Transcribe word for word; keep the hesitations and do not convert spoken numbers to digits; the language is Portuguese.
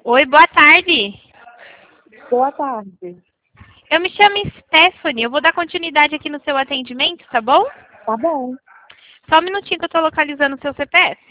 Oi, boa tarde. Boa tarde. Eu me chamo Stephanie, eu vou dar continuidade aqui no seu atendimento, tá bom? Tá bom. Só um minutinho que eu tô localizando o seu C P F.